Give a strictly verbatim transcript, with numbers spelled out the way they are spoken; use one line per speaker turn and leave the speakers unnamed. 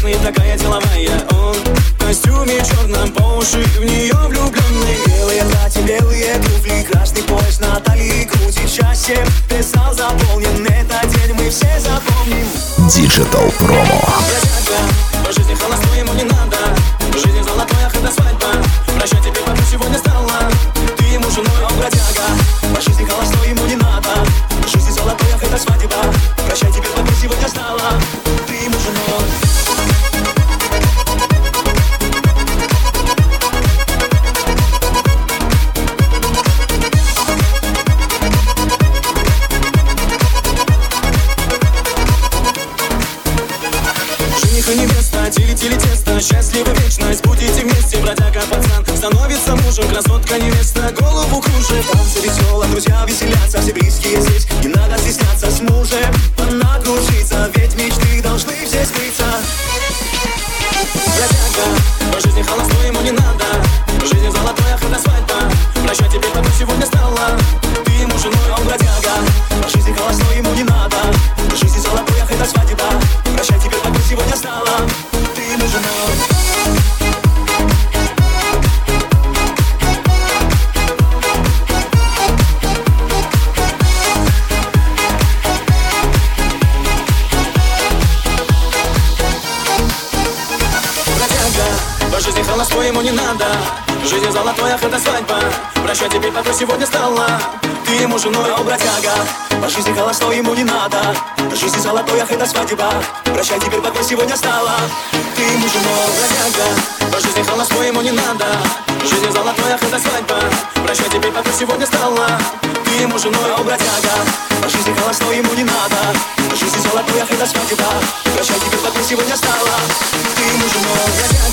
Интересная такая деловая. Он в костюме черном, по уши в нее влюбленный. Белые платья, белые туфли, красный пояс на талии, крутит счастье. Весь зал заполнен, этот день мы все запомним.
Digital Promo.
По жизни холостой ему не надо. В жизни золотой, ах, это свадьба. Прощай, теперь пока сегодня стала. Ты ему женой, он бродяга. По жизни холостой ему не надо. В жизни золотой, ах, это свадьба. Прощай, теперь пока сегодня стала. Ты ему женой. Жених и невеста, тили-тили тесто, счастливы вечность, будете вместе. Бродяга пацан становится мужем, красотка невеста голову кружит. Танцы весело, друзья веселятся, все близкие здесь, не надо стесняться с мужем. Она кружится, ведь мечты должны все сбыться. Бродяга, по жизни холостой ему не надо. В жизни золотой, ах, это свадьба. Прощай, теперь пока сегодня стала. Ты ему женой, он бродяга. По жизни холостой ему не надо. В жизни золотой, ах, это свадьба. Прощай, теперь пока сегодня стала. Ты ему женой. По жизни холостой ему не надо. В жизни золотой, ах, это свадьба. Прощай, теперь пока сегодня стала. Ты ему женой, а он бродяга. По жизни холостой ему не надо. В жизни золотой, ах, это свадьба. Прощай, теперь пока сегодня стала. Ты ему женой, бродяга. По жизни холостой ему не надо. В жизни золотой, ах, это свадьба. Прощай, теперь пока сегодня стала. Ты ему женой, а он бродяга. По жизни холостой ему не надо. В жизни золотой, ах, это свадьба. Прощай, теперь пока сегодня стала. Ты ему женой, бродяга.